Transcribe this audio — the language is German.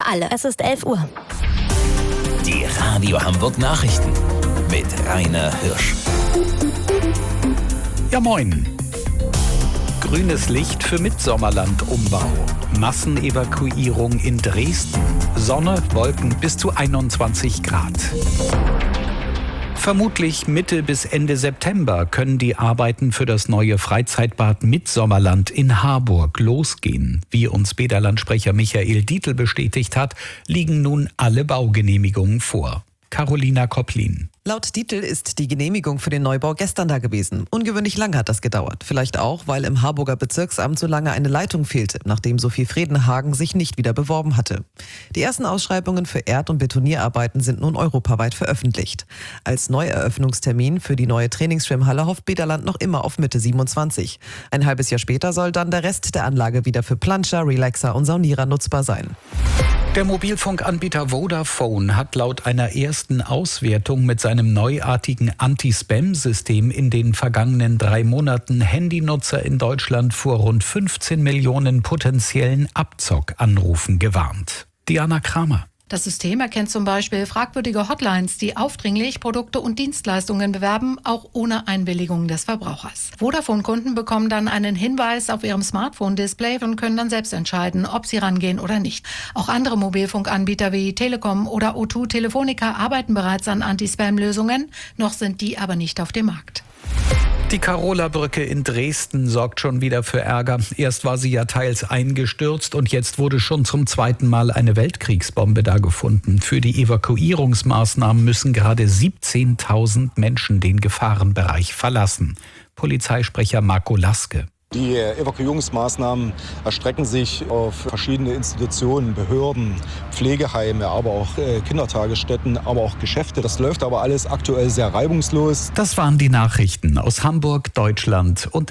alle. Es ist 11 Uhr. Die Radio Hamburg Nachrichten mit Rainer Hirsch. Ja, moin. Grünes Licht für Mitsommerland-Umbau. Massenevakuierung in Dresden. Sonne, Wolken bis zu 21 Grad. Vermutlich Mitte bis Ende September können die Arbeiten für das neue Freizeitbad Mitsommerland in Harburg losgehen. Wie uns Bäderland-Sprecher Michael Dietl bestätigt hat, liegen nun alle Baugenehmigungen vor. Carolina Kopplin. Laut Dietl ist die Genehmigung für den Neubau gestern da gewesen. Ungewöhnlich lang hat das gedauert. Vielleicht auch, weil im Harburger Bezirksamt so lange eine Leitung fehlte, nachdem Sophie Fredenhagen sich nicht wieder beworben hatte. Die ersten Ausschreibungen für Erd- und Betonierarbeiten sind nun europaweit veröffentlicht. Als Neueröffnungstermin für die neue Trainingsschwimmhalle hofft Bäderland noch immer auf Mitte 27. Ein halbes Jahr später soll dann der Rest der Anlage wieder für Planscher, Relaxer und Saunierer nutzbar sein. Der Mobilfunkanbieter Vodafone hat laut einer ersten Auswertung mit seinem neuartigen Anti-Spam-System in den vergangenen 3 Monaten Handynutzer in Deutschland vor rund 15 Millionen potenziellen Abzockanrufen gewarnt. Diana Kramer. Das System erkennt zum Beispiel fragwürdige Hotlines, die aufdringlich Produkte und Dienstleistungen bewerben, auch ohne Einwilligung des Verbrauchers. Vodafone-Kunden bekommen dann einen Hinweis auf ihrem Smartphone-Display und können dann selbst entscheiden, ob sie rangehen oder nicht. Auch andere Mobilfunkanbieter wie Telekom oder O2 Telefonica arbeiten bereits an Anti-Spam-Lösungen, noch sind die aber nicht auf dem Markt. Die Karola-Brücke in Dresden sorgt schon wieder für Ärger. Erst war sie ja teils eingestürzt und jetzt wurde schon zum 2. Mal eine Weltkriegsbombe da gefunden. Für die Evakuierungsmaßnahmen müssen gerade 17.000 Menschen den Gefahrenbereich verlassen. Polizeisprecher Marco Laske. Die Evakuierungsmaßnahmen erstrecken sich auf verschiedene Institutionen, Behörden, Pflegeheime, aber auch Kindertagesstätten, aber auch Geschäfte. Das läuft aber alles aktuell sehr reibungslos. Das waren die Nachrichten aus Hamburg, Deutschland und